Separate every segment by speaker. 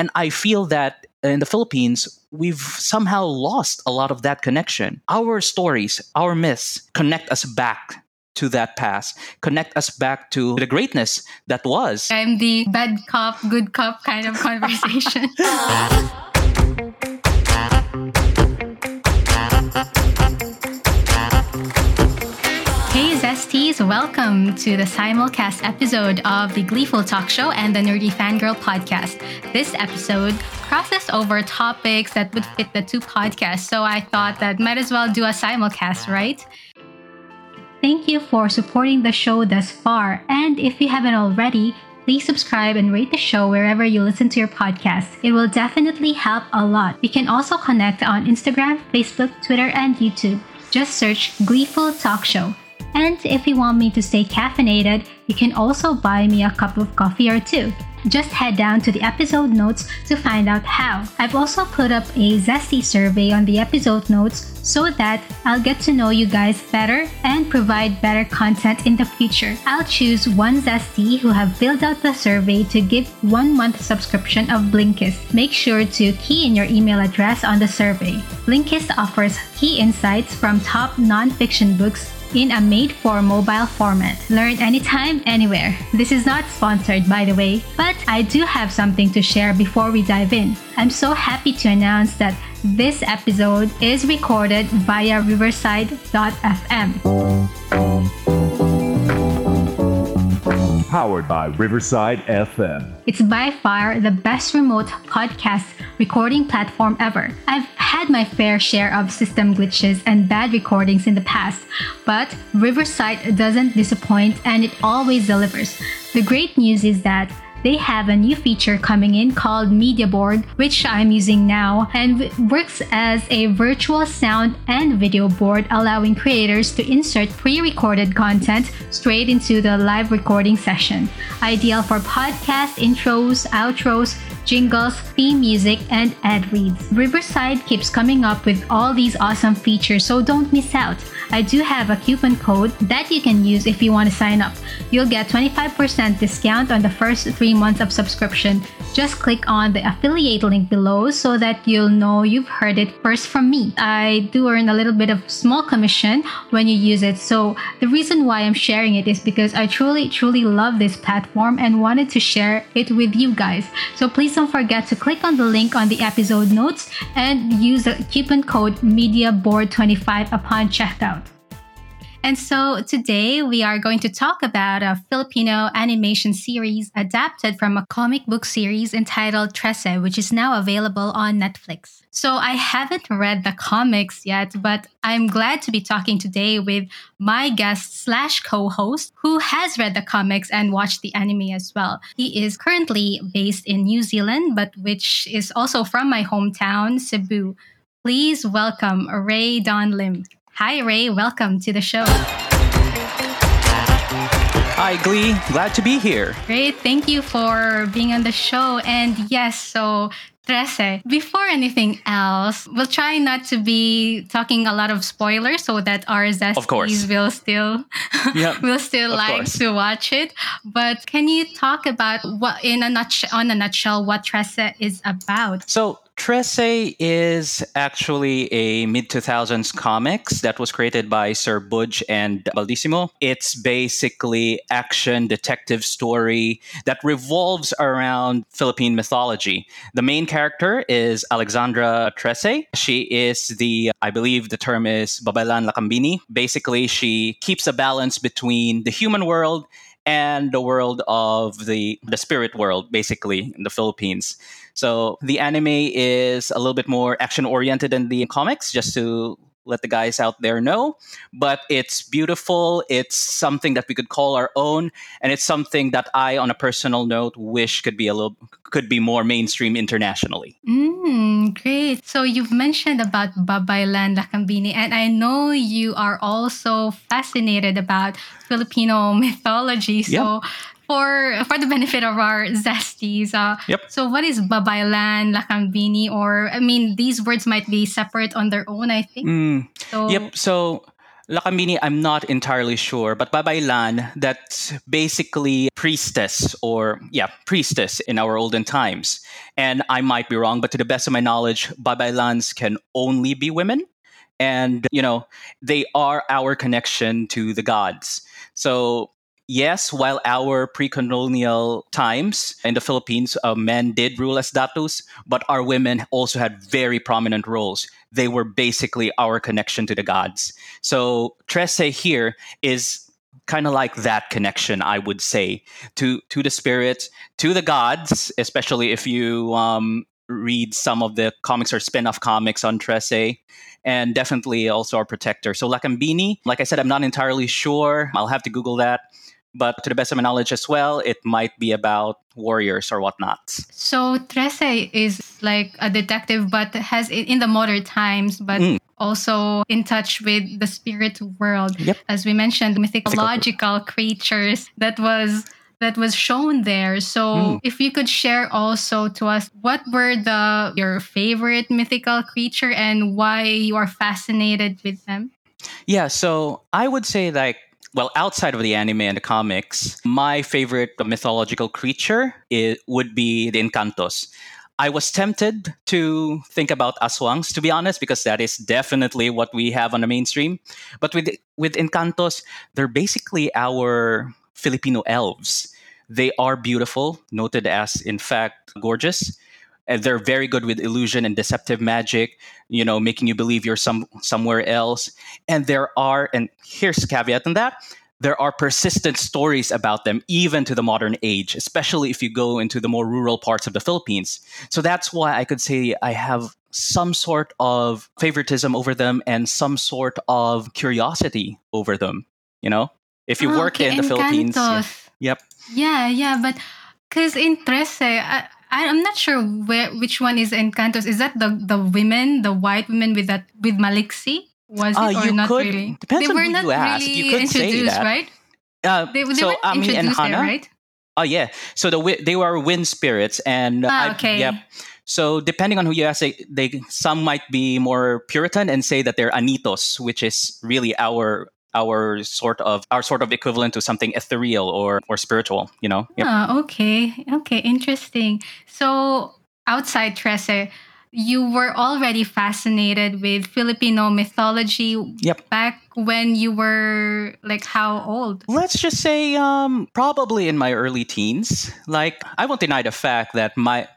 Speaker 1: And I feel that in the Philippines, we've somehow lost a lot of that connection. Our stories, our myths connect us back to that past, connect us back to the greatness that was.
Speaker 2: I'm the bad cop, good cop kind of conversation. Hey Zesties, welcome to the simulcast episode of the Gleeful Talk Show and the Nerdy Fangirl podcast. This episode crosses over topics that would fit the two podcasts, so I thought that might as well do a simulcast, right? Thank you for supporting the show thus far, and if you haven't already, please subscribe and rate the show wherever you listen to your podcast. It will definitely help a lot. We can also connect on Instagram, Facebook, Twitter, and YouTube. Just search Gleeful Talk Show. And if you want me to stay caffeinated, you can also buy me a cup of coffee or two. Just head down to the episode notes to find out how. I've also put up a Zesty survey on the episode notes so that I'll get to know you guys better and provide better content in the future. I'll choose one Zesty who have filled out the survey to give 1 month subscription of Blinkist. Make sure to key in your email address on the survey. Blinkist offers key insights from top non-fiction books in a made-for-mobile format. Learn anytime, anywhere. This is not sponsored, by the way, but I do have something to share before we dive in. I'm so happy to announce that this episode is recorded via Riverside.fm.
Speaker 3: Powered by Riverside FM.
Speaker 2: It's by far the best remote podcast recording platform ever. I've had my fair share of system glitches and bad recordings in the past, but Riverside doesn't disappoint and it always delivers. The great news is that they have a new feature coming in called Media Board, which I'm using now, and works as a virtual sound and video board, allowing creators to insert pre-recorded content straight into the live recording session. Ideal for podcast intros, outros, jingles, theme music, and ad reads. Riverside keeps coming up with all these awesome features, so don't miss out. I do have a coupon code that you can use if you want to sign up. You'll get 25% discount on the first 3 months of subscription. Just click on the affiliate link below so that you'll know you've heard it first from me. I do earn a little bit of small commission when you use it, so the reason why I'm sharing it is because I truly love this platform and wanted to share it with you guys. So please don't forget to click on the link on the episode notes and use the coupon code MEDIABOARD25 upon checkout. And so today we are going to talk about a Filipino animation series adapted from a comic book series entitled Trese, which is now available on Netflix. So I haven't read the comics yet, but I'm glad to be talking today with my guest / co-host who has read the comics and watched the anime as well. He is currently based in New Zealand, but which is also from my hometown, Cebu. Please welcome Ray Don Lim. Hi, Ray. Welcome to the show.
Speaker 1: Hi, Glee. Glad to be here.
Speaker 2: Great. Thank you for being on the show. And yes, so Trese. Before anything else, we'll try not to be talking a lot of spoilers so that our Zesties will still like to watch it. But can you talk about what, on a nutshell, what Trese is about?
Speaker 1: So Trese is actually a mid-2000s comics that was created by Sir Budge and Baldissimo. It's basically action detective story that revolves around Philippine mythology. The main character is Alexandra Trese. She is I believe the term is Babaylan Lakambini. Basically, she keeps a balance between the human world and the world of the spirit world, basically, in the Philippines. So the anime is a little bit more action-oriented than the comics, just to let the guys out there know. But it's beautiful. It's something that we could call our own. And it's something that I, on a personal note, wish could be more mainstream internationally.
Speaker 2: Great. So you've mentioned about Babaylan Lakambini, and I know you are also fascinated about Filipino mythology. So for the benefit of our Zesties, so what is Babaylan Lakambini? Or, I mean, these words might be separate on their own, I think.
Speaker 1: So Lakambini, I'm not entirely sure, but Babaylan, that's basically priestess or, yeah, priestess in our olden times. And I might be wrong, but to the best of my knowledge, Babaylans can only be women. And, they are our connection to the gods. So, yes, while our pre-colonial times in the Philippines, men did rule as datus, but our women also had very prominent roles. They were basically our connection to the gods. So Trece here is kind of like that connection, I would say, to the spirits, to the gods, especially if you read some of the comics or spin-off comics on Trece, and definitely also our protector. So Lakambini, like I said, I'm not entirely sure. I'll have to Google that. But to the best of my knowledge as well, it might be about warriors or whatnot.
Speaker 2: So Trece is like a detective, but has in the modern times, but also in touch with the spirit world.
Speaker 1: Yep.
Speaker 2: As we mentioned, mythological creatures that was shown there. So if you could share also to us, what were your favorite mythical creature and why you are fascinated with them?
Speaker 1: Yeah, so I would say outside of the anime and the comics, my favorite mythological creature would be the Encantos. I was tempted to think about aswangs, to be honest, because that is definitely what we have on the mainstream. But with Encantos, they're basically our Filipino elves. They are beautiful, noted as, in fact, gorgeous. And they're very good with illusion and deceptive magic, making you believe you're somewhere else. And and here's a caveat on that, there are persistent stories about them, even to the modern age, especially if you go into the more rural parts of the Philippines. So that's why I could say I have some sort of favoritism over them and some sort of curiosity over them, If you work in the Philippines. Yep.
Speaker 2: Yeah, but because in Trece, I'm not sure which one is Encantos. Is that the women, the white women with Maliksi? Was it or not really?
Speaker 1: Depends
Speaker 2: they
Speaker 1: on
Speaker 2: were
Speaker 1: who
Speaker 2: not
Speaker 1: you ask.
Speaker 2: really
Speaker 1: You could
Speaker 2: introduced,
Speaker 1: say that.
Speaker 2: Right? They
Speaker 1: So
Speaker 2: weren't
Speaker 1: Ami and
Speaker 2: introduced
Speaker 1: Hana,
Speaker 2: there, right?
Speaker 1: oh yeah. So they were wind spirits, and
Speaker 2: Okay.
Speaker 1: yep. So depending on who you ask, some might be more Puritan and say that they're anitos, which is really our sort of equivalent to something ethereal or spiritual. Yep.
Speaker 2: Okay, interesting. So outside Trece, you were already fascinated with Filipino mythology.
Speaker 1: Yep.
Speaker 2: Back when you were like how old?
Speaker 1: Let's just say probably in my early teens. Like, I won't deny the fact that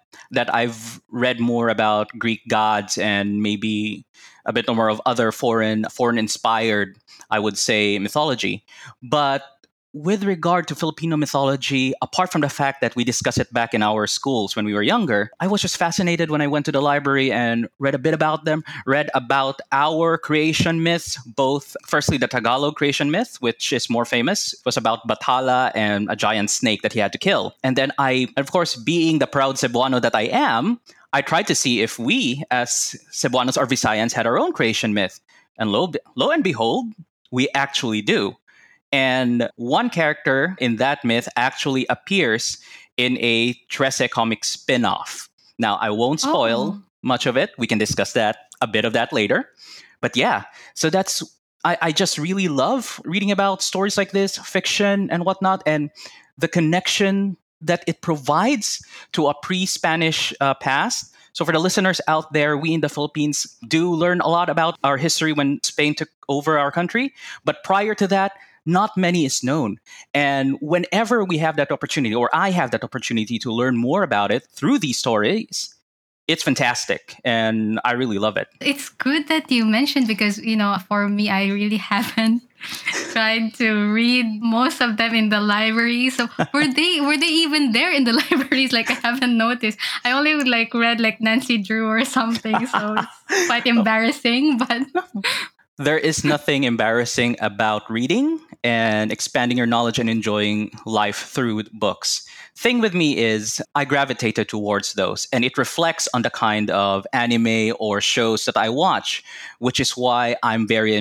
Speaker 1: I've read more about Greek gods and maybe a bit more of other foreign inspired, I would say, mythology. But with regard to Filipino mythology, apart from the fact that we discussed it back in our schools when we were younger, I was just fascinated when I went to the library and read a bit about them, read about our creation myths, both firstly the Tagalog creation myth, which is more famous, was about Bathala and a giant snake that he had to kill. And then of course, being the proud Cebuano that I am, I tried to see if we, as Cebuanos or Visayans, had our own creation myth. And lo and behold, we actually do. And one character in that myth actually appears in a Trece comic spin-off. Now, I won't spoil much of it. We can discuss a bit of that later. But yeah, so I just really love reading about stories like this, fiction and whatnot, and the connection that it provides to a pre-Spanish past. So for the listeners out there, we in the Philippines do learn a lot about our history when Spain took over our country. But prior to that, not many is known. And whenever we have that opportunity, or I have that opportunity to learn more about it through these stories, it's fantastic. And I really love it.
Speaker 2: It's good that you mentioned because, for me, I really haven't tried to read most of them in the library. So were they even there in the libraries? Like, I haven't noticed. I only read Nancy Drew or something. So it's quite embarrassing, but...
Speaker 1: There is nothing embarrassing about reading and expanding your knowledge and enjoying life through books. Thing with me is I gravitated towards those, and it reflects on the kind of anime or shows that I watch, which is why I'm very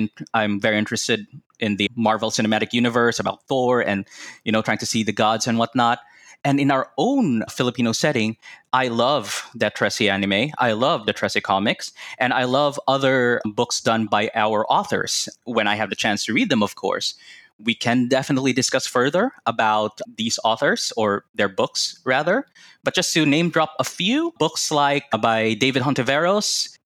Speaker 1: interested in the Marvel Cinematic Universe, about Thor and trying to see the gods and whatnot. And in our own Filipino setting, I love the Trece anime, I love the Trece comics, and I love other books done by our authors when I have the chance to read them, of course. We can definitely discuss further about these authors or their books, rather. But just to name drop a few books like by David Hontiveros,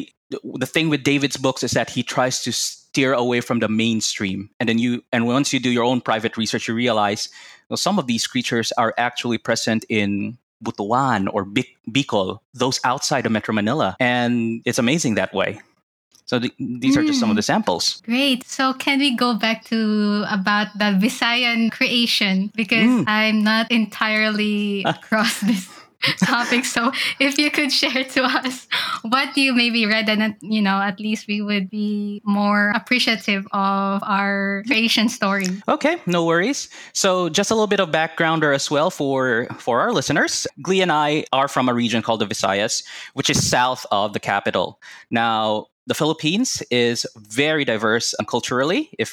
Speaker 1: the thing with David's books is that he tries to steer away from the mainstream. And once you do your own private research, you realize some of these creatures are actually present in Butuan or Bicol, those outside of Metro Manila. And it's amazing that way. So these are just some of the samples.
Speaker 2: Great. So can we go back to about the Visayan creation? Because I'm not entirely across this topic. So if you could share to us what you maybe read, and at least we would be more appreciative of our creation story.
Speaker 1: Okay, no worries. So just a little bit of backgrounder as well for our listeners. Glee and I are from a region called the Visayas, which is south of the capital. Now, the Philippines is very diverse culturally, if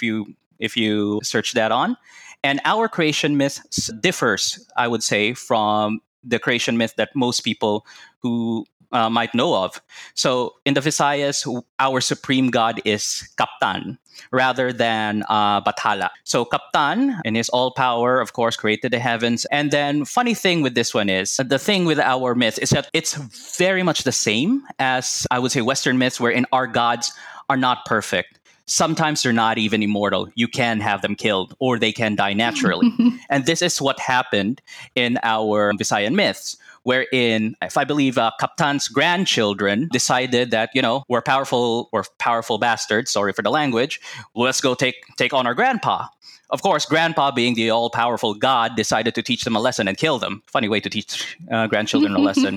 Speaker 1: you search that on. And our creation myth differs, I would say, from the creation myth that most people who might know of. So in the Visayas, our supreme god is Kaptan rather than Bathala. So Kaptan, in his all power, of course, created the heavens. And then funny thing with this one is, the thing with our myth is that it's very much the same as, I would say, Western myths, wherein our gods are not perfect. Sometimes they're not even immortal. You can have them killed or they can die naturally. And this is what happened in our Visayan myths, wherein, if I believe, Kaptan's grandchildren decided that, we're powerful bastards, sorry for the language, let's go take on our grandpa. Of course, grandpa, being the all-powerful god, decided to teach them a lesson and kill them. Funny way to teach grandchildren a lesson.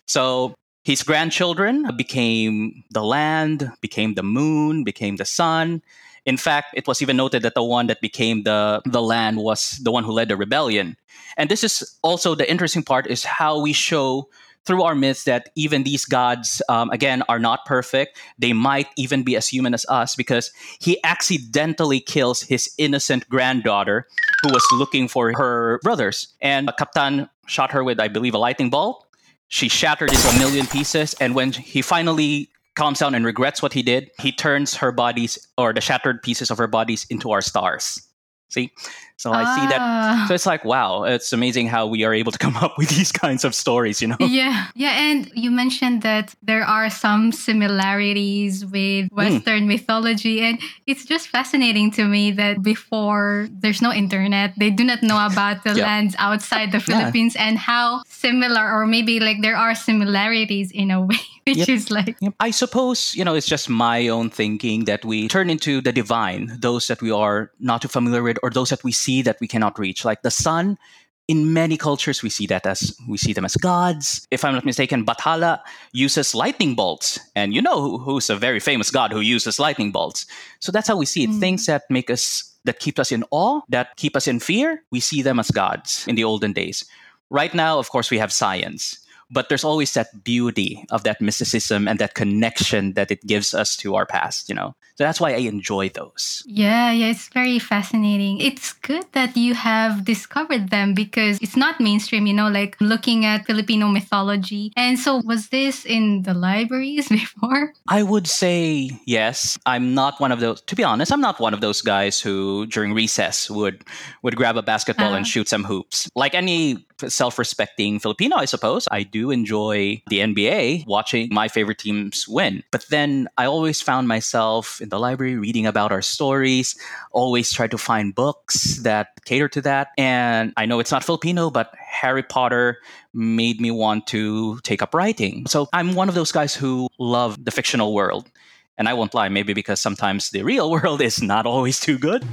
Speaker 1: So his grandchildren became the land, became the moon, became the sun. In fact, it was even noted that the one that became the land was the one who led the rebellion. And this is also the interesting part, is how we show through our myths that even these gods, again, are not perfect. They might even be as human as us, because he accidentally kills his innocent granddaughter who was looking for her brothers. And Kaptan shot her with, I believe, a lightning bolt. She shattered into a million pieces. And when he finally calms down and regrets what he did, he turns her bodies, or the shattered pieces of her bodies, into our stars. See? So I see that. So it's like, wow, it's amazing how we are able to come up with these kinds of stories,
Speaker 2: Yeah. Yeah. And you mentioned that there are some similarities with Western mythology. And it's just fascinating to me that before there's no internet, they do not know about the lands outside the Philippines and how similar, or maybe like there are similarities in a way, which is like...
Speaker 1: I suppose, it's just my own thinking that we turn into the divine, those that we are not too familiar with, or those that we see that we cannot reach. Like the sun, in many cultures, we see them as gods. If I'm not mistaken, Bathala uses lightning bolts. And who's a very famous god who uses lightning bolts. So that's how we see it. Things that keep us in awe, that keep us in fear, we see them as gods in the olden days. Right now, of course, we have science. But there's always that beauty of that mysticism and that connection that it gives us to our past, So that's why I enjoy those.
Speaker 2: Yeah, it's very fascinating. It's good that you have discovered them, because it's not mainstream, like looking at Filipino mythology. And so was this in the libraries before?
Speaker 1: I would say yes. I'm not one of those, to be honest, I'm not one of those guys who during recess would grab a basketball and shoot some hoops. Like any self-respecting Filipino, I suppose, I do enjoy the NBA, watching my favorite teams win. But then I always found myself in the library reading about our stories, always try to find books that cater to that. And I know it's not Filipino, but Harry Potter made me want to take up writing. So I'm one of those guys who love the fictional world. And I won't lie, maybe because sometimes the real world is not always too good,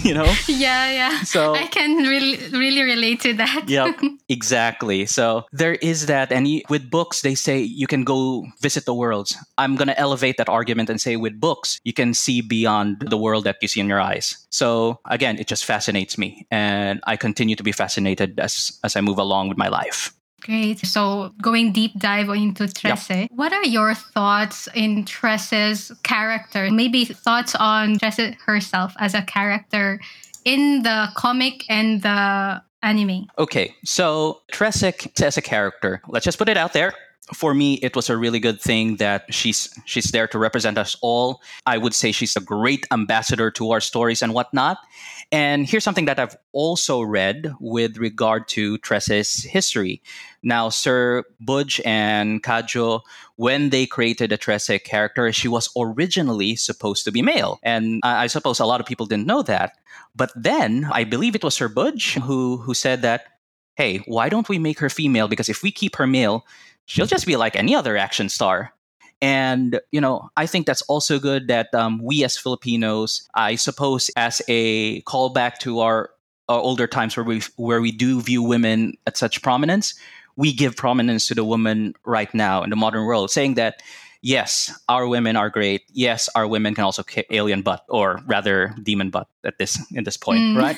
Speaker 2: Yeah.
Speaker 1: So
Speaker 2: I can really relate to that.
Speaker 1: Yeah, exactly. So there is that. And with books, they say you can go visit the worlds. I'm going to elevate that argument and say with books, you can see beyond the world that you see in your eyes. So again, it just fascinates me. And I continue to be fascinated as I move along with my life.
Speaker 2: Great. So going deep dive into Trece, What are your thoughts in Trece's character? Maybe thoughts on Trece herself as a character in the comic and the anime?
Speaker 1: Okay, so Tresek as a character, let's just put it out there. For me, it was a really good thing that she's there to represent us all. I would say she's a great ambassador to our stories and whatnot. And here's something that I've also read with regard to Tres's history. Now, Sir Budge and Kajo, when they created a Trese character, she was originally supposed to be male. And I suppose a lot of people didn't know that. But then I believe it was Sir Budge who said that, hey, why don't we make her female? Because if we keep her male, she'll just be like any other action star. And, I think that's also good that we as Filipinos, I suppose, as a callback to our older times where we do view women at such prominence, we give prominence to the woman right now in the modern world, saying that, yes, our women are great. Yes, our women can also kick alien butt, or rather demon butt in this point, right?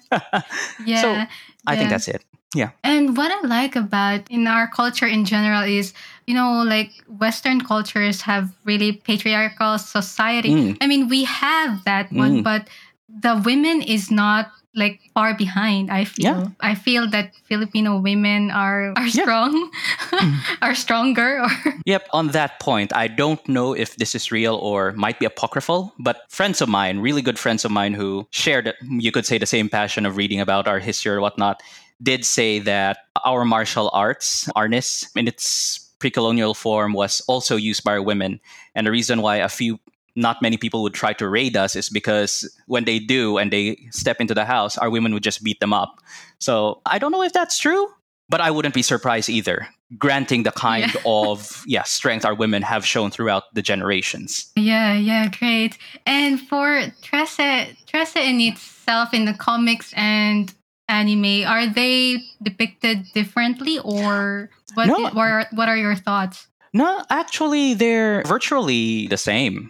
Speaker 2: Yeah.
Speaker 1: So I think that's it. Yeah.
Speaker 2: And what I like about in our culture in general is, like Western cultures have really patriarchal society. I mean, we have that one, but the women is not like far behind, I feel.
Speaker 1: Yeah.
Speaker 2: I feel that Filipino women are strong, are stronger.
Speaker 1: Yep, on that point, I don't know if this is real or might be apocryphal, but friends of mine, really good friends of mine who shared, you could say, the same passion of reading about our history or whatnot, did say that our martial arts, arnis, in its pre-colonial form, was also used by women. And the reason why not many people would try to raid us is because when they do and they step into the house, our women would just beat them up. So I don't know if that's true, but I wouldn't be surprised either, granting the kind of strength our women have shown throughout the generations.
Speaker 2: Yeah, great. And for Trese in itself in the comics and anime, are they depicted differently, or what are your thoughts?
Speaker 1: No, actually, they're virtually the same,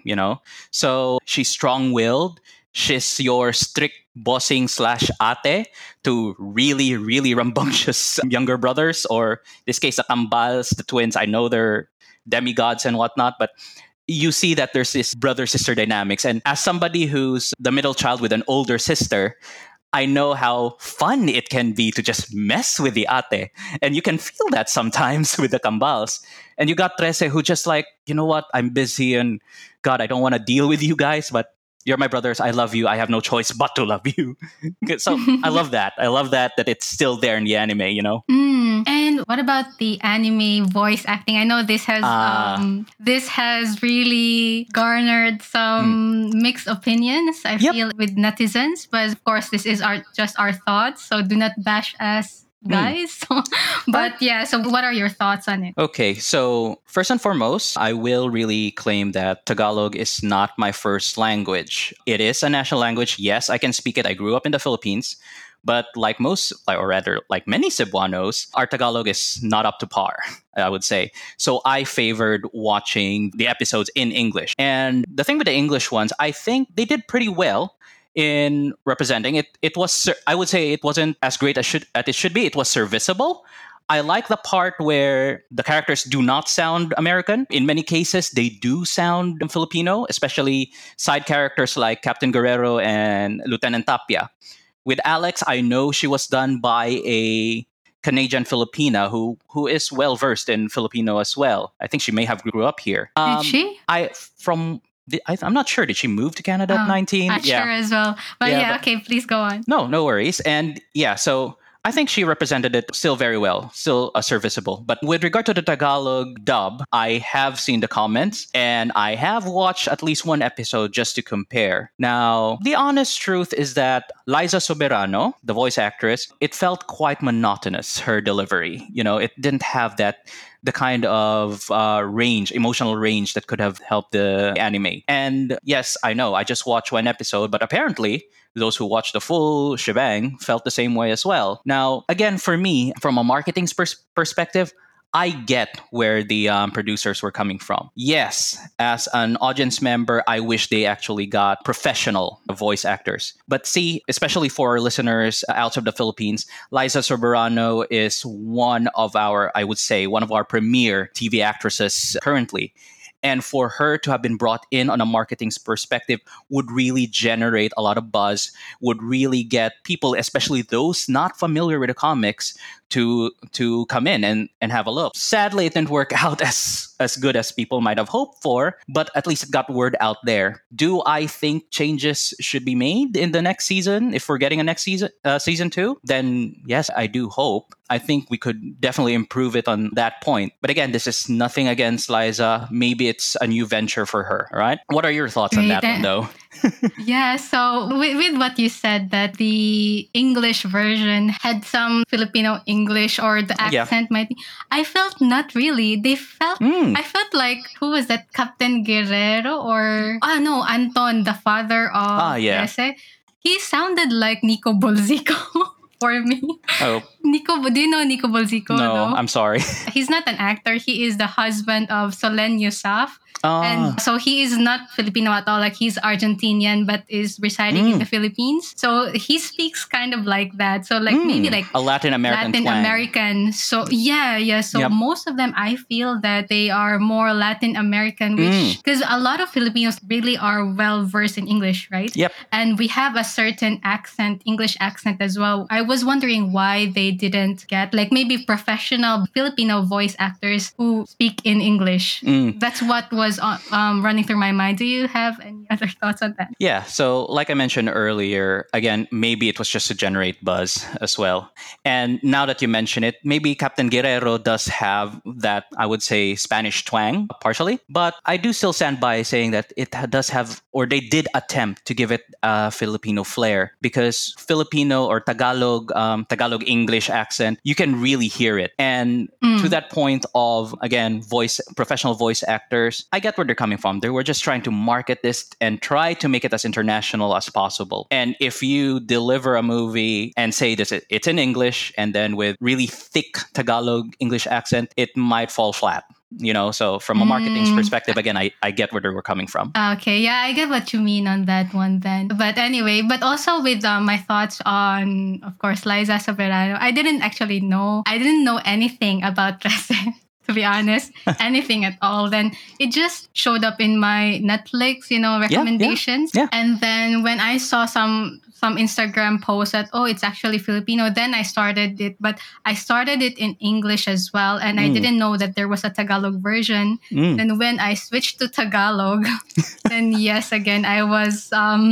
Speaker 1: So she's strong-willed. She's your strict bossing / ate to really, really rambunctious younger brothers, or in this case, the Kambals, the twins. I know they're demigods and whatnot, but you see that there's this brother-sister dynamics. And as somebody who's the middle child with an older sister, I know how fun it can be to just mess with the ate. And you can feel that sometimes with the Kambals. And you got Trese who just like, you know what, I'm busy and God, I don't want to deal with you guys, but you're my brothers. I love you. I have no choice but to love you. So I love that. I love that it's still there in the anime,
Speaker 2: And what about the anime voice acting? I know this has really garnered some mixed opinions, I feel, with netizens. But of course, this is just our thoughts. So do not bash us, guys. So what are your thoughts on it?
Speaker 1: Okay, so first and foremost, I will really claim that Tagalog is not my first language. It is a national language. Yes, I can speak it. I grew up in the Philippines. But like many Cebuanos, our Tagalog is not up to par, I would say. So I favored watching the episodes in English. And the thing with the English ones, I think they did pretty well in representing it. It was, I would say, it wasn't as great as it should be. It was serviceable. I like the part where the characters do not sound American. In many cases, they do sound Filipino, especially side characters like Captain Guerrero and Lieutenant Tapia. With Alex, I know she was done by a Canadian Filipina who is well versed in Filipino as well. I think she may have grew up here.
Speaker 2: Did she?
Speaker 1: I'm not sure. Did she move to Canada at 19?
Speaker 2: Not sure as well. But okay, please go on.
Speaker 1: No worries. And so I think she represented it still very well, still serviceable. But with regard to the Tagalog dub, I have seen the comments and I have watched at least one episode just to compare. Now, the honest truth is that Liza Soberano, the voice actress, it felt quite monotonous, her delivery. It didn't have the kind of emotional range that could have helped the anime. And yes, I know, I just watched one episode, but apparently those who watched the full shebang felt the same way as well. Now, again, for me, from a marketing perspective, I get where the producers were coming from. Yes, as an audience member, I wish they actually got professional voice actors. But see, especially for our listeners out of the Philippines, Liza Soberano is one of our premier TV actresses currently. And for her to have been brought in on a marketing perspective would really generate a lot of buzz, would really get people, especially those not familiar with the comics, to come in and have a look. Sadly, it didn't work out as good as people might have hoped for, but at least it got word out there. Do I think changes should be made in the next season? If we're getting a next season 2, then yes, I do hope. I think we could definitely improve it on that point. But again, this is nothing against Liza. Maybe it's a new venture for her, all right? What are your thoughts on that one, though?
Speaker 2: Yeah, so with what you said, that the English version had some Filipino English, or the accent might be, I felt not really. I felt like, who was that? Captain Guerrero, or no, Anton, the father of Jesse. He sounded like Nico Bolzico for me.
Speaker 1: Oh.
Speaker 2: Do you know Nico Bolzico?
Speaker 1: No, I'm sorry.
Speaker 2: He's not an actor. He is the husband of Solen Yusuf. And so he is not Filipino at all. Like, he's Argentinian, but is residing in the Philippines. So he speaks kind of like that. So like maybe like
Speaker 1: a Latin American twang.
Speaker 2: So yeah. So most of them, I feel that they are more Latin American, which, because a lot of Filipinos really are well versed in English, right?
Speaker 1: Yep.
Speaker 2: And we have a certain accent, English accent as well. I was wondering why they didn't get like maybe professional Filipino voice actors who speak in English. That's what was running through my mind. Do you have any other thoughts on that?
Speaker 1: Yeah, so like I mentioned earlier, again, maybe it was just to generate buzz as well. And now that you mention it, maybe Captain Guerrero does have that, I would say, Spanish twang, partially. But I do still stand by saying that it does have, or they did attempt to give it a Filipino flair, because Filipino or Tagalog English accent, you can really hear it. And to that point of, again, professional voice actors, I get where they're coming from. They were just trying to market this and try to make it as international as possible. And if you deliver a movie and say this, it's in English, and then with really thick Tagalog English accent, it might fall flat. So from a marketing perspective, again, I get where they were coming from.
Speaker 2: Okay, yeah, I get what you mean on that one then. But anyway, but also with my thoughts on, of course, Liza Soberano, I didn't know anything about Trece. To be honest, anything at all. Then it just showed up in my Netflix, recommendations.
Speaker 1: Yeah.
Speaker 2: And then when I saw some Instagram post that, it's actually Filipino, then I started it. But I started it in English as well. And I didn't know that there was a Tagalog version. And when I switched to Tagalog, then yes, again, I was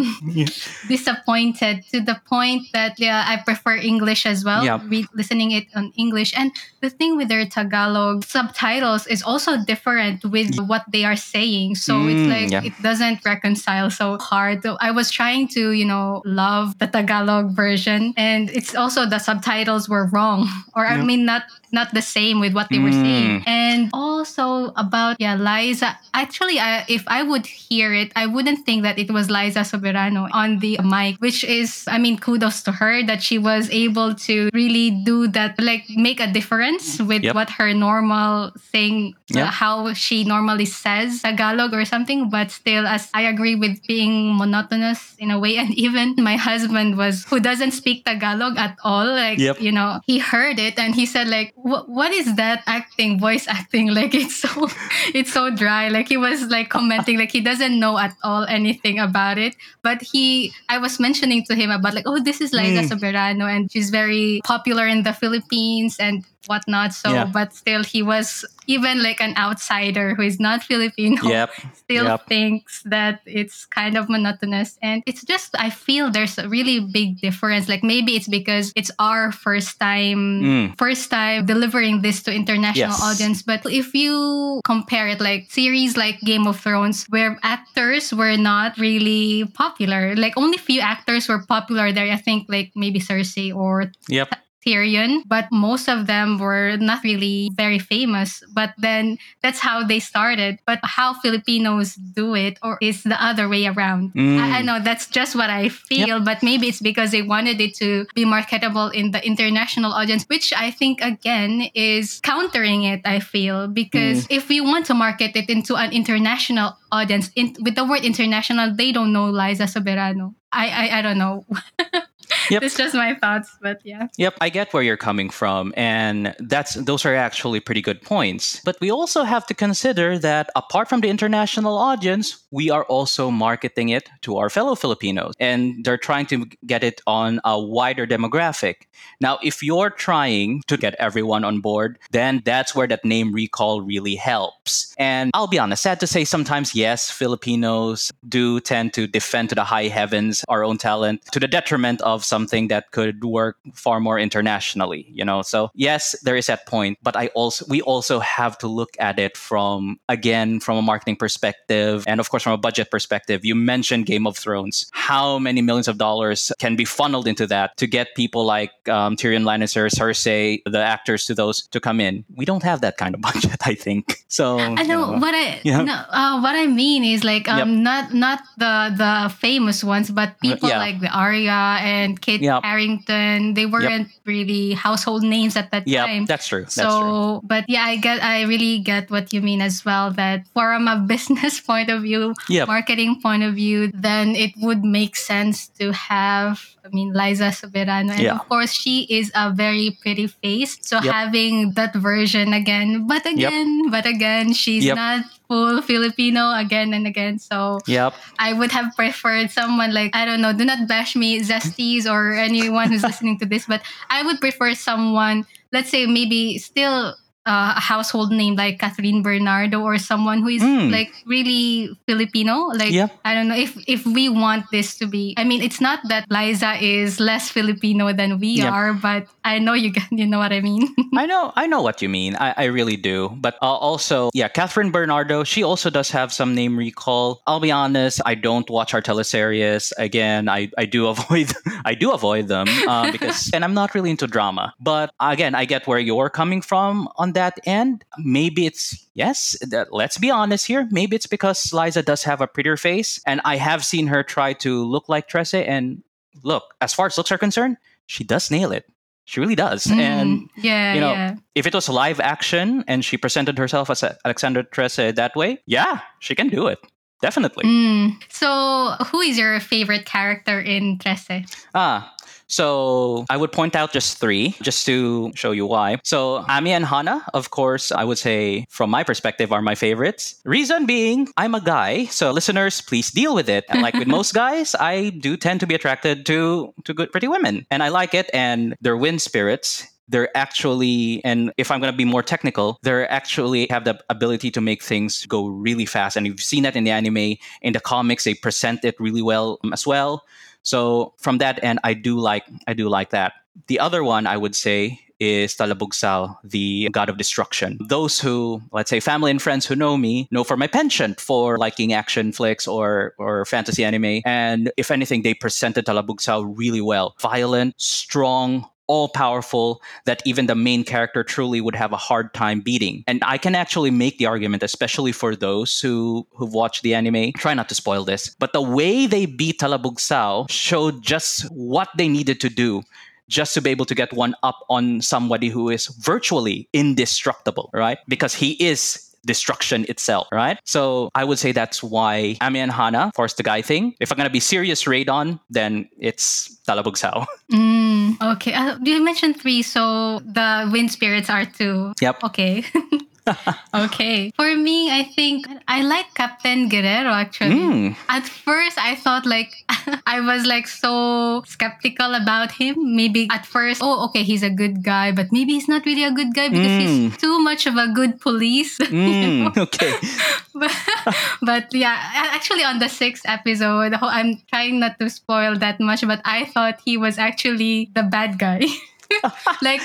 Speaker 2: disappointed to the point that, I prefer English as well, listening it on English. And the thing with their Tagalog subtitles is also different with what they are saying. So it's like, it doesn't reconcile so hard. So I was trying to, love the Tagalog version, and it's also the subtitles were wrong, or I mean not the same with what they were saying. And also about Liza, actually if I would hear it, I wouldn't think that it was Liza Soberano on the mic, which is, I mean, kudos to her that she was able to really do that, like make a difference with what her normal saying, how she normally says Tagalog or something, but still, as I agree with being monotonous in a way. And even my husband who doesn't speak Tagalog at all, like, he heard it and he said like, what is that voice acting? Like, it's so dry. Like, he was like commenting, like he doesn't know at all anything about it. But I was mentioning to him about like, this is Liza Soberano, and she's very popular in the Philippines and whatnot. So, but still, he was even like an outsider who is not Filipino, still thinks that it's kind of monotonous. And it's just, I feel there's a really big difference. Like, maybe it's because it's our first time delivering this to international audience. But if you compare it, like series like Game of Thrones, where actors were not really popular, like only few actors were popular there. I think like maybe Cersei or Tyrion, but most of them were not really very famous. But then that's how they started. But how Filipinos do it, or is the other way around. I know that's just what I feel, but maybe it's because they wanted it to be marketable in the international audience, which I think again is countering it, I feel, because if we want to market it into an international audience, with the word international, they don't know Liza Soberano. I don't know.
Speaker 1: Yep.
Speaker 2: It's just my thoughts, but yeah.
Speaker 1: Yep, I get where you're coming from, and those are actually pretty good points. But we also have to consider that apart from the international audience, we are also marketing it to our fellow Filipinos, and they're trying to get it on a wider demographic. Now, if you're trying to get everyone on board, then that's where that name recall really helps. And I'll be honest, sad to say, sometimes yes, Filipinos do tend to defend to the high heavens our own talent to the detriment of something that could work far more internationally, So yes, there is that point, but we also have to look at it from a marketing perspective and of course from a budget perspective. You mentioned Game of Thrones. How many millions of dollars can be funneled into that to get people like Tyrion Lannister, Cersei, the actors to come in? We don't have that kind of budget, I think. So
Speaker 2: I know what I mean is like not the famous ones, but people like the Arya and Kit Harington. They weren't really household names at that time.
Speaker 1: That's true.
Speaker 2: But yeah, I really get what you mean as well. That from a business point of view, marketing point of view, then it would make sense to have. Liza Soberano, and of course she is a very pretty face. So having that version again, but again, she's not full Filipino again and again. So I would have preferred someone like, I don't know, do not bash me, Zesties, or anyone who's listening to this, but I would prefer someone, let's say maybe still a household name like Catherine Bernardo, or someone who is like really Filipino. Like I don't know if we want this to be. It's not that Liza is less Filipino than we are, but I know you know what I mean.
Speaker 1: I know what you mean. I really do. But also, Catherine Bernardo, she also does have some name recall. I'll be honest, I don't watch our teleseries. Again, I do avoid them because, and I'm not really into drama. But again, I get where you're coming from on that end. Maybe it's let's be honest here. Maybe it's because Liza does have a prettier face, and I have seen her try to look like Trece. And look, as far as looks are concerned, she does nail it. She really does. And if it was live action and she presented herself as Alexandra Trece that way, she can do it. Definitely.
Speaker 2: So, who is your favorite character in Trece?
Speaker 1: So I would point out just 3, just to show you why. So Ami and Hana, of course, I would say, from my perspective, are my favorites. Reason being, I'm a guy, so listeners, please deal with it. And like with most guys, I do tend to be attracted to good, pretty women. And I like it, and they're wind spirits. They're actually, and if I'm going to be more technical, they actually have the ability to make things go really fast. And you've seen that in the anime. In the comics, they present it really well as well. So from that end, I do like that. The other one I would say is Talabugsao, the god of destruction. Those who, let's say family and friends who know me, know for my penchant for liking action flicks or fantasy anime. And if anything, they presented Talabugsao really well. Violent, strong, all-powerful, that even the main character truly would have a hard time beating. And I can actually make the argument, especially for those who've watched the anime, try not to spoil this, but the way they beat Talabugsao showed just what they needed to do just to be able to get one up on somebody who is virtually indestructible, right? Because he is destruction itself, right? So I would say that's why Ami and Hana, of course, the guy thing. If I'm going to be serious Radon, then it's Talabugsao.
Speaker 2: Okay. You mentioned 3, so the wind spirits are 2.
Speaker 1: Yep.
Speaker 2: Okay. Okay. For me, I think I like Captain Guerrero actually. At first, I thought like I was like so skeptical about him. Maybe at first, okay, he's a good guy, but maybe he's not really a good guy because he's too much of a good police.
Speaker 1: Okay.
Speaker 2: But yeah, actually on the 6th episode, I'm trying not to spoil that much, but I thought he was actually the bad guy. Like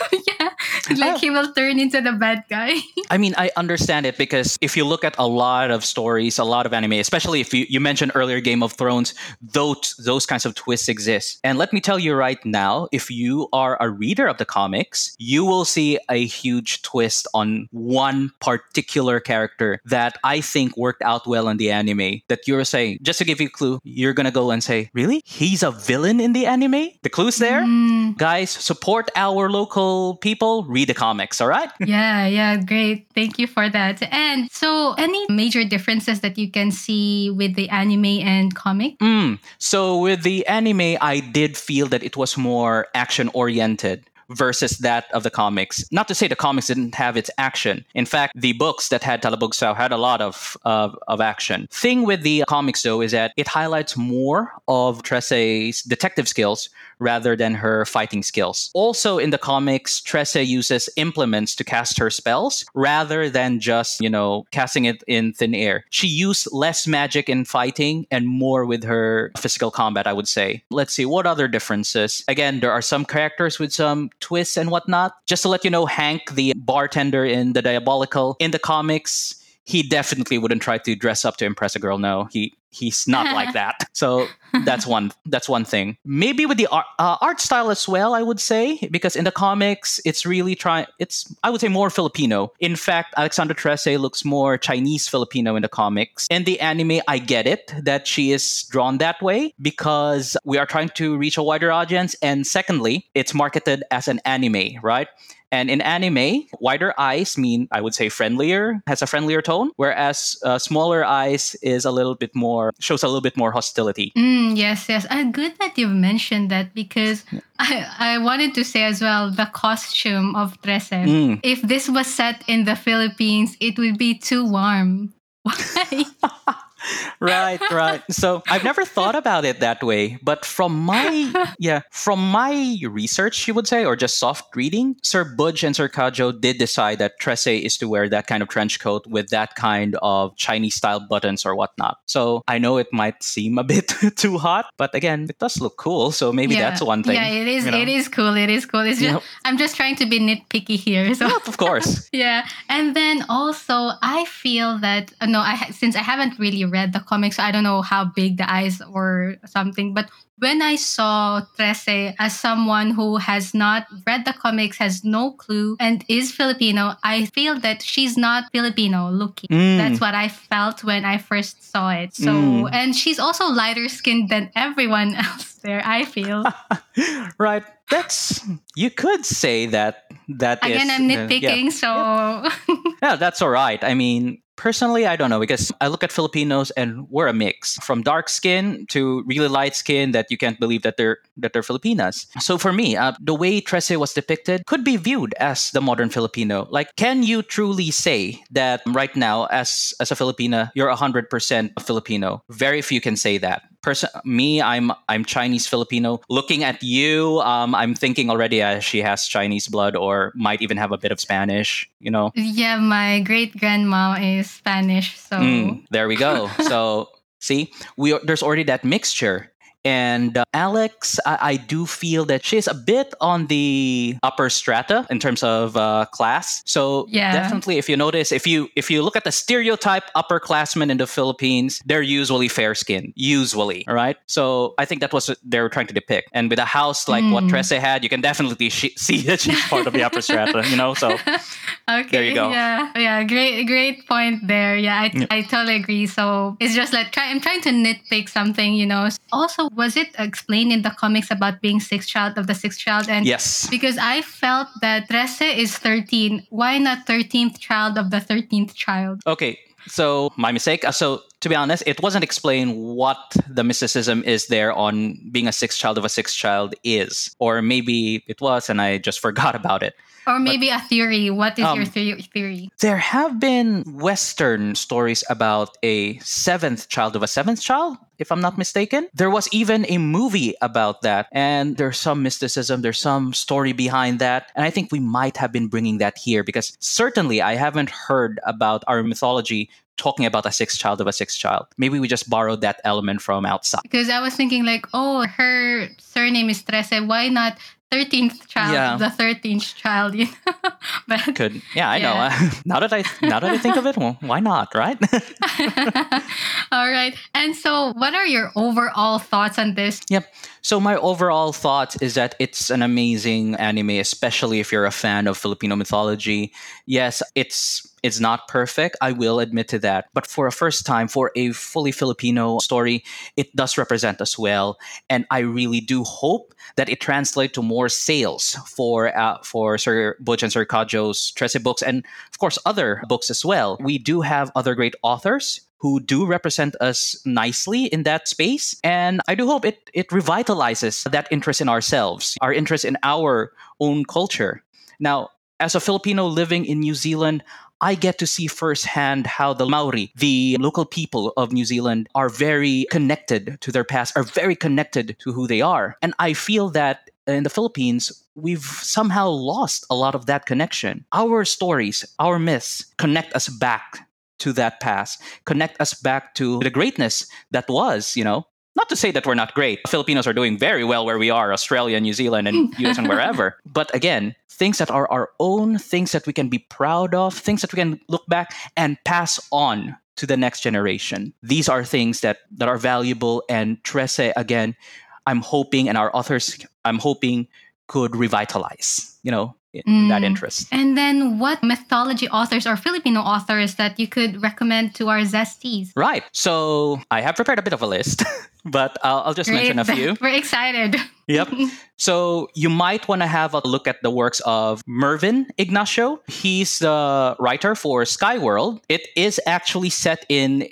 Speaker 2: he will turn into the bad guy.
Speaker 1: I mean, I understand it because if you look at a lot of stories, a lot of anime, especially if you mentioned earlier Game of Thrones, those kinds of twists exist. And let me tell you right now, if you are a reader of the comics, you will see a huge twist on one particular character that I think worked out well in the anime. That you're saying, just to give you a clue, you're gonna go and say, really? He's a villain in the anime? The clue's there? Guys, support our local people, read the comics, all right?
Speaker 2: Yeah, great. Thank you for that. And so, any major differences that you can see with the anime and comic?
Speaker 1: So with the anime, I did feel that it was more action oriented versus that of the comics. Not to say the comics didn't have its action. In fact, the books that had Talabugsao had a lot of action. Thing with the comics, though, is that it highlights more of Tresse's detective skills rather than her fighting skills. Also, in the comics, Tresse uses implements to cast her spells rather than just, casting it in thin air. She used less magic in fighting and more with her physical combat, I would say. Let's see, what other differences? Again, there are some characters with some twists and whatnot. Just to let you know, Hank, the bartender in The Diabolical, in the comics, he definitely wouldn't try to dress up to impress a girl. No, he's not like that. So that's one thing. Maybe with the art style as well, I would say, because in the comics, it's really I would say more Filipino. In fact, Alexandra Tresse looks more Chinese Filipino in the comics. In the anime, I get it that she is drawn that way because we are trying to reach a wider audience. And secondly, it's marketed as an anime, right? And in anime, wider eyes mean, I would say, has a friendlier tone, whereas smaller eyes shows a little bit more hostility.
Speaker 2: Yes. Good that you've mentioned that because I wanted to say as well, the costume of Tresse. If this was set in the Philippines, it would be too warm. Why?
Speaker 1: Right. So I've never thought about it that way, but from my research, you would say, or just soft reading, Sir Budge and Sir Kajo did decide that Tresse is to wear that kind of trench coat with that kind of Chinese style buttons or whatnot. So I know it might seem a bit too hot, but again, it does look cool. So maybe that's one thing.
Speaker 2: Yeah, it is. It is cool. It's just I'm just trying to be nitpicky here. So
Speaker 1: of course.
Speaker 2: Yeah, and then also I feel that since I haven't really read the comics, I don't know how big the eyes or something. But when I saw Tresse as someone who has not read the comics, has no clue, and is Filipino, I feel that she's not Filipino looking. That's what I felt when I first saw it. So, and she's also lighter skinned than everyone else there, I feel.
Speaker 1: Right. You could say that
Speaker 2: again, I'm nitpicking, so...
Speaker 1: Yeah, that's all right. I mean, personally, I don't know, because I look at Filipinos and we're a mix from dark skin to really light skin that you can't believe that they're Filipinas. So for me, the way Tresse was depicted could be viewed as the modern Filipino. Like, can you truly say that right now, as a Filipina, you're 100% Filipino? Very few can say that. Me, I'm Chinese Filipino. Looking at you, I'm thinking already she has Chinese blood or might even have a bit of Spanish,
Speaker 2: Yeah, my great grandma is Spanish, so
Speaker 1: there we go. So see, there's already that mixture. And Alex, I do feel that she's a bit on the upper strata in terms of class. So definitely, if you notice, if you look at the stereotype upperclassmen in the Philippines, they're usually fair skinned. Usually, all right. So I think that was what they were trying to depict. And with a house like what Tresse had, you can definitely see that she's part of the upper strata. So
Speaker 2: okay,
Speaker 1: there you go.
Speaker 2: Yeah, great point there. Yeah, I totally agree. So it's just like I'm trying to nitpick something. Also, was it explained in the comics about being sixth child of the sixth child? And
Speaker 1: yes,
Speaker 2: because I felt that Tresse is 13. Why not 13th child of the 13th child?
Speaker 1: Okay, so my mistake. So to be honest, it wasn't explained what the mysticism is there on being a sixth child of a sixth child is. Or maybe it was and I just forgot about it.
Speaker 2: Or maybe a theory. What is your theory?
Speaker 1: There have been Western stories about a seventh child of a seventh child, if I'm not mistaken. There was even a movie about that. And there's some mysticism, there's some story behind that. And I think we might have been bringing that here because certainly I haven't heard about our mythology talking about a sixth child of a sixth child. Maybe we just borrowed that element from outside.
Speaker 2: Because I was thinking like, her surname is Tresse. Why not 13th child, the 13th child, But
Speaker 1: could, I know. Now that I think of it, well, why not, right?
Speaker 2: All right. And so, what are your overall thoughts on this?
Speaker 1: Yep. So my overall thought is that it's an amazing anime, especially if you're a fan of Filipino mythology. Yes, it's It's not perfect. I will admit to that. But for a first time, for a fully Filipino story, it does represent us well. And I really do hope that it translates to more sales for Sir Butch and Sir Kajo's Trece books, and of course other books as well. We do have other great authors who do represent us nicely in that space. And I do hope it revitalizes that interest in ourselves, our interest in our own culture. Now, as a Filipino living in New Zealand, I get to see firsthand how the Maori, the local people of New Zealand, are very connected to their past, are very connected to who they are. And I feel that in the Philippines, we've somehow lost a lot of that connection. Our stories, our myths connect us back to that past, connect us back to the greatness that was, Not to say that we're not great. Filipinos are doing very well where we are, Australia, New Zealand, and US and wherever. But again, things that are our own, things that we can be proud of, things that we can look back and pass on to the next generation. These are things that are valuable, and Trece, again, I'm hoping, and our authors, I'm hoping, could revitalize, that interest.
Speaker 2: And then what mythology authors or Filipino authors that you could recommend to our Zesties?
Speaker 1: Right. So I have prepared a bit of a list, but I'll just mention a few.
Speaker 2: We're excited.
Speaker 1: Yep. So you might want to have a look at the works of Mervyn Ignacio. He's the writer for Skyworld. It is actually set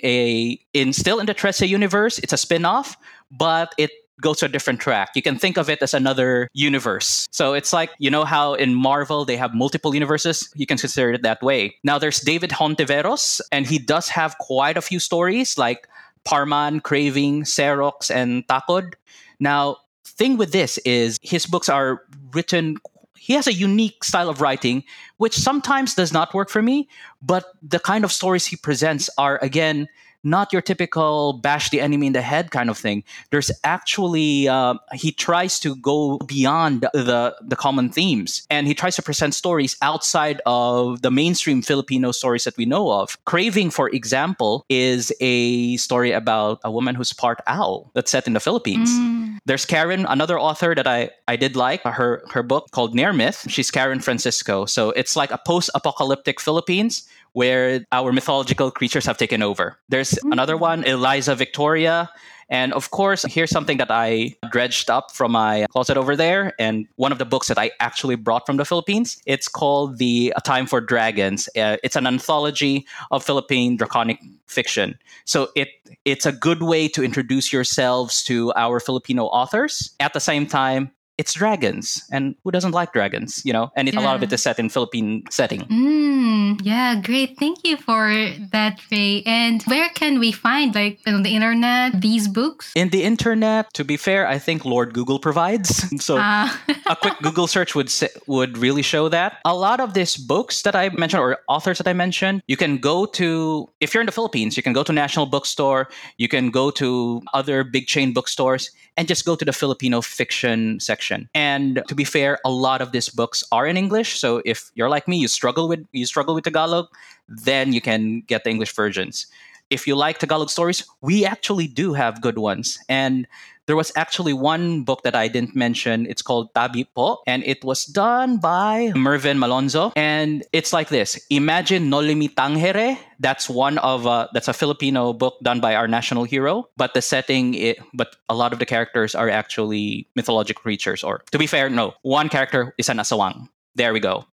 Speaker 1: still in the Trece universe. It's a spin-off, but it goes to a different track. You can think of it as another universe. So it's like, how in Marvel they have multiple universes? You can consider it that way. Now there's David Hontiveros, and he does have quite a few stories like Parman, Craving, Xerox, and Takod. Now, thing with this is his books are written. He has a unique style of writing, which sometimes does not work for me, but the kind of stories he presents are, again, not your typical bash the enemy in the head kind of thing. There's actually, he tries to go beyond the common themes, and he tries to present stories outside of the mainstream Filipino stories that we know of. Craving, for example, is a story about a woman who's part owl that's set in the Philippines. There's Karen, another author that I did like, her book called Near Myth. She's Karen Francisco. So it's like a post-apocalyptic Philippines where our mythological creatures have taken over. There's another one, Eliza Victoria. And of course, here's something that I dredged up from my closet over there, and one of the books that I actually brought from the Philippines. It's called A Time for Dragons. It's an anthology of Philippine draconic fiction. So it's a good way to introduce yourselves to our Filipino authors. At the same time, it's dragons, and who doesn't like dragons, And a lot of it is set in Philippine setting.
Speaker 2: Yeah, great. Thank you for that, Ray. And where can we find, on the internet, these books?
Speaker 1: In the internet, to be fair, I think Lord Google provides. So a quick Google search would really show that. A lot of these books that I mentioned, or authors that I mentioned, you can go to, if you're in the Philippines, you can go to National Bookstore, you can go to other big chain bookstores, and just go to the Filipino fiction section. And to be fair, a lot of these books are in English. So if you're like me, you struggle with Tagalog, then you can get the English versions. If you like Tagalog stories, we actually do have good ones. And there was actually one book that I didn't mention. It's called Tabi Po, and it was done by Mervyn Malonzo. And it's like this: Imagine Nolimi Tangere. That's that's a Filipino book done by our national hero. But the setting, but a lot of the characters are actually mythological creatures. Or to be fair, no, one character is an asawang. There we go.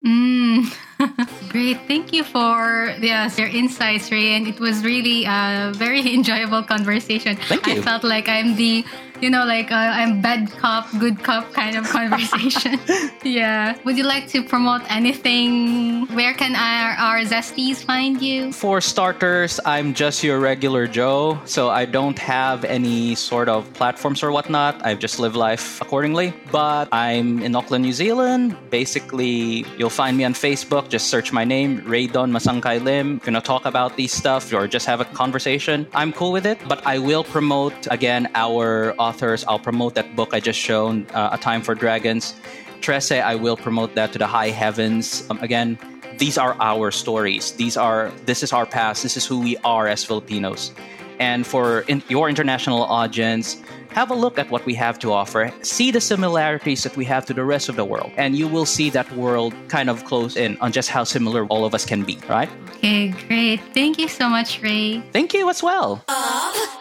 Speaker 2: Great. Thank you for your insights, Ray. And it was really a very enjoyable conversation.
Speaker 1: Thank you.
Speaker 2: I felt like I'm the, I'm bad cop, good cop kind of conversation. Yeah. Would you like to promote anything? Where can our Zesties find you?
Speaker 1: For starters, I'm just your regular Joe. So I don't have any sort of platforms or whatnot. I just live life accordingly. But I'm in Auckland, New Zealand. Basically, you'll find me on Facebook. Just search my name, Raydon Masangkay Lim. If you want to talk about these stuff or just have a conversation, I'm cool with it. But I will promote, again, our authors. I'll promote that book I just shown, A Time for Dragons. Trece, I will promote that to the high heavens. Again, these are our stories. This is our past. This is who we are as Filipinos. And for your international audience, have a look at what we have to offer. See the similarities that we have to the rest of the world. And you will see that world kind of close in on just how similar all of us can be, right?
Speaker 2: Okay, great. Thank you so much, Ray.
Speaker 1: Thank you as well.